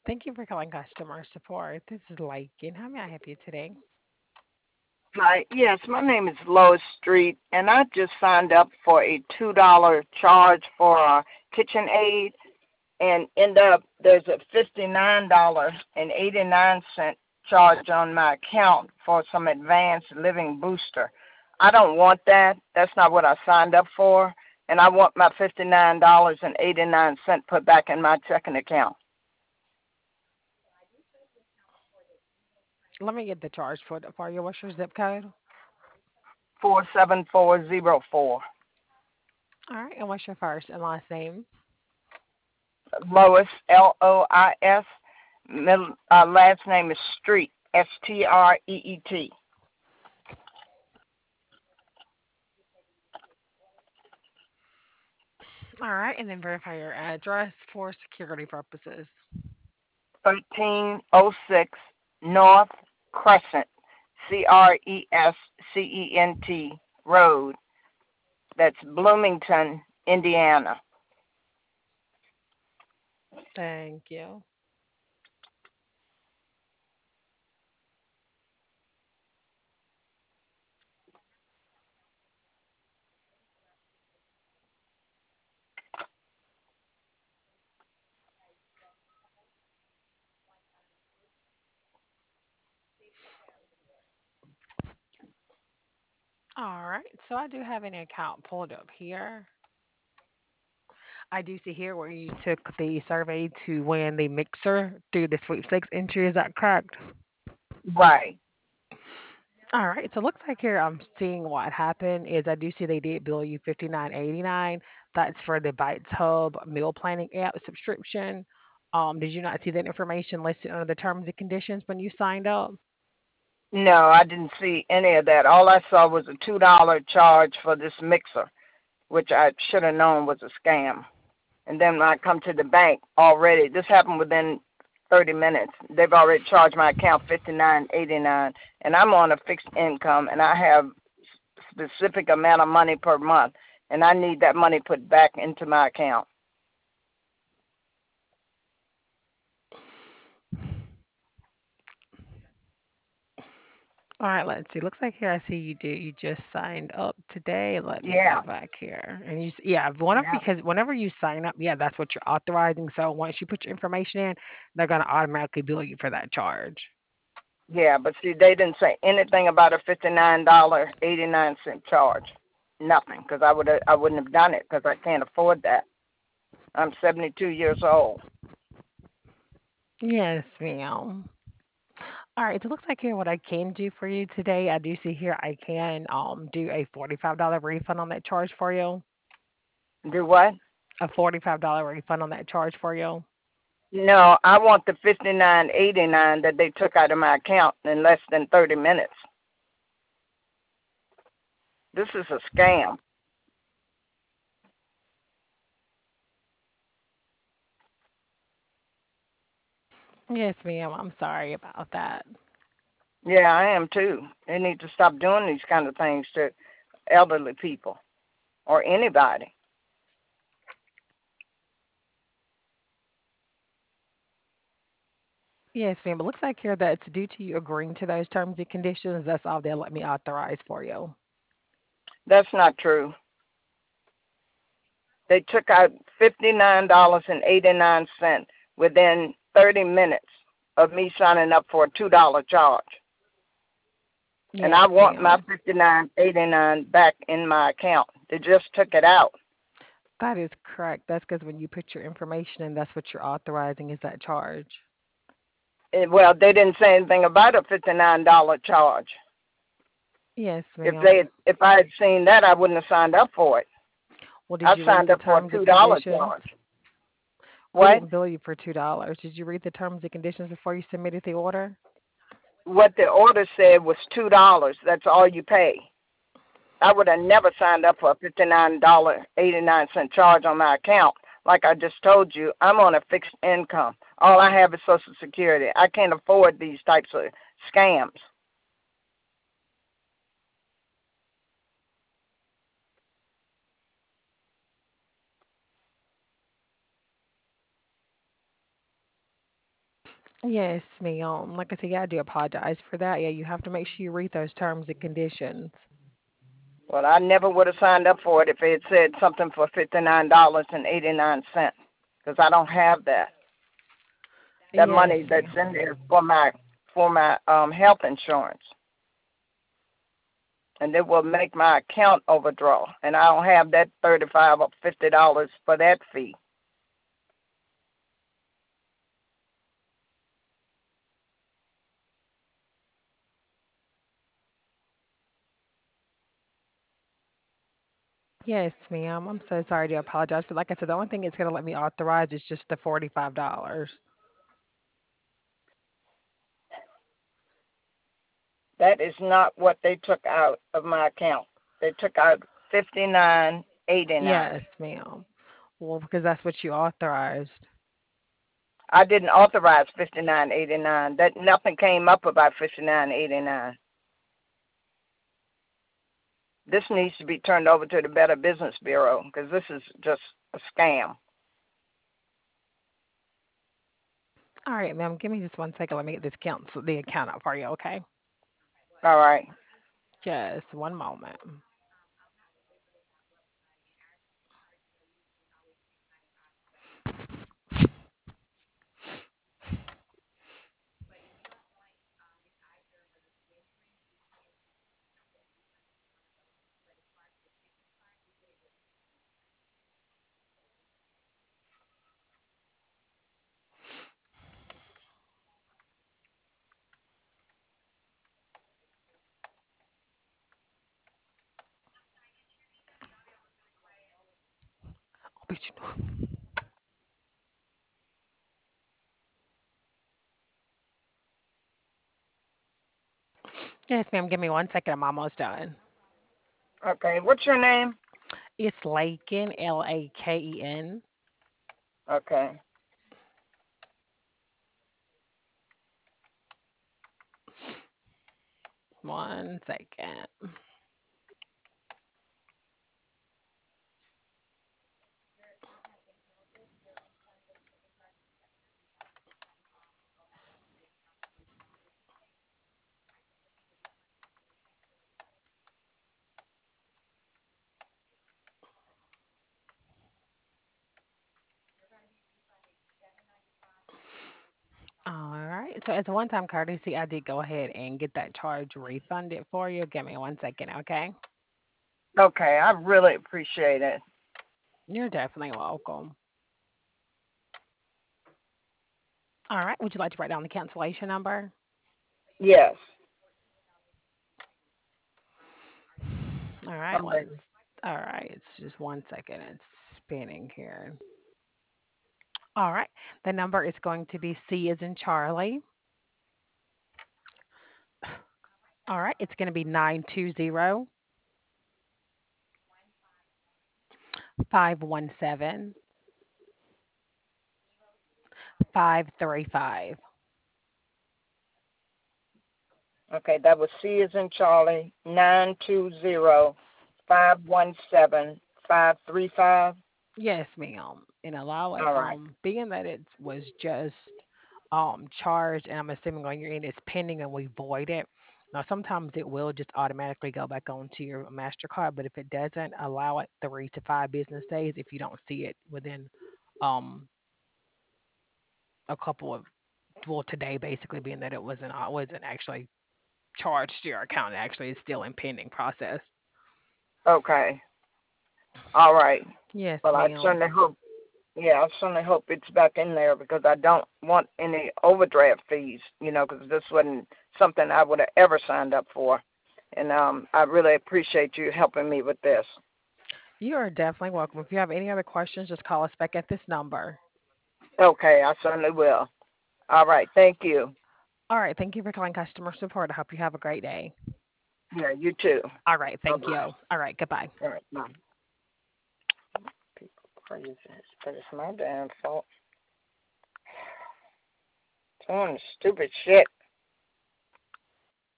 Thank you for calling customer support. This is Lakin. How may I help you today? Hi, yes, my name is Lois Street, and I just signed up for a $2 charge for KitchenAid, and end up there's a $59.89 charge on my account for some advanced living booster. I don't want that. That's not what I signed up for, and I want my $59.89 put back in my checking account. Let me get the charge for you. What's your zip code? 47404. All right, and what's your first and last name? Lois, Lois. Middle, last name is Street, Street. All right, and then verify your address for security purposes. 1306 North Crescent, Crescent Road. That's Bloomington, Indiana. Thank you. All right, so I do have an account pulled up here. I do see here where you took the survey to win the mixer through the sweepstakes entry. Is that correct? Right. All right. So it looks like here I'm seeing what happened is I do see they did bill you 59.89. That's for the Bites Hub meal planning app subscription. Did you not see that information listed under the terms and conditions when you signed up? No, I didn't see any of that. All I saw was a $2 charge for this mixer, which I should have known was a scam. And then when I come to the bank already, this happened within 30 minutes. They've already charged my account 59.89, and I'm on a fixed income, and I have specific amount of money per month, and I need that money put back into my account. All right, let's see. Looks like here I see you just signed up today. Let me go Yeah, back here. And yeah, whenever yeah, because whenever you sign up, yeah, that's what you're authorizing. So once you put your information in, they're gonna automatically bill you for that charge. yeah. But see, they didn't say anything about a $59.89 charge. Nothing, because I wouldn't have done it because I can't afford that. I'm 72 years old. Yes, ma'am. All right, so it looks like here what I can do for you today. I do see here I can do a $45 refund on that charge for you. Do what? A $45 refund on that charge for you. No, I want the 59.89 that they took out of my account in less than 30 minutes. This is a scam. Yes, ma'am. I'm sorry about that. Yeah, I am too. They need to stop doing these kind of things to elderly people or anybody. Yes, ma'am. It looks like here that it's due to you agreeing to those terms and conditions. That's all they'll let me authorize for you. That's not true. They took out $59.89 within 30 minutes of me signing up for a $2 charge. And Yes, I want my ma'am. 59.89 back in my account. They just took it out. That is correct. That's because when you put your information in, that's what you're authorizing is that charge. Well, they didn't say anything about a $59 charge. Yes, If ma'am. I had seen that, I wouldn't have signed up for it. Well, did I you read signed the up for a terms and $2 conditions? charge. We What? didn't bill you for $2. Did you read the terms and conditions before you submitted the order? What the order said was $2. That's all you pay. I would have never signed up for a $59.89 charge on my account. Like I just told you, I'm on a fixed income. All I have is Social Security. I can't afford these types of scams. Yes, ma'am. Like I said, yeah, I do apologize for that. Yeah, you have to make sure you read those terms and conditions. Well, I never would have signed up for it if it had said something for $59.89, because I don't have that. That money Yes, that's ma'am. in there for my health insurance, and it will make my account overdraw, and I don't have that $35 or $50 for that fee. Yes, ma'am. I'm so sorry to apologize. But like I said, the only thing it's going to let me authorize is just the $45. That is not what they took out of my account. They took out 59.89. Yes, ma'am. Well, because that's what you authorized. I didn't authorize 59.89. That nothing came up about 59.89. This needs to be turned over to the Better Business Bureau because this is just a scam. All right, ma'am. Give me just one second. Let me get this the account up for you, okay? All right. Just one moment. Oh, bitch, you know. Yes, ma'am. Give me one second. I'm almost done. Okay. What's your name? It's Laken, Laken. Okay. One second. All right. So as a one-time courtesy, I did go ahead and get that charge refunded for you. Give me one second, okay? Okay. I really appreciate it. You're definitely welcome. All right. Would you like to write down the cancellation number? Yes. All right. I'm ready. All right. It's just one second. It's spinning here. All right. The number is going to be C as in Charlie. All right. It's going to be 920 517 535. Okay. That was C as in Charlie, 920-517-535. Yes, ma'am. And allow it, All right. being that it was just charged and I'm assuming on your end it's pending and we void it. Now sometimes it will just automatically go back onto your MasterCard, but if it doesn't, allow it 3 to 5 business days if you don't see it within um a couple of, well, today basically, being that it wasn't actually charged to your account. It actually is still in pending process. Okay. All right. Yes, Well, I ma'am. certainly hope. Yeah, I certainly hope it's back in there because I don't want any overdraft fees. Because this wasn't something I would have ever signed up for, and I really appreciate you helping me with this. You are definitely welcome. If you have any other questions, just call us back at this number. Okay, I certainly will. All right. Thank you. All right. Thank you for calling customer support. I hope you have a great day. Yeah, you too. All right. Bye Thank bye. you. All right. Goodbye. All right. Bye. People crazy, but it's my damn fault. Doing stupid shit.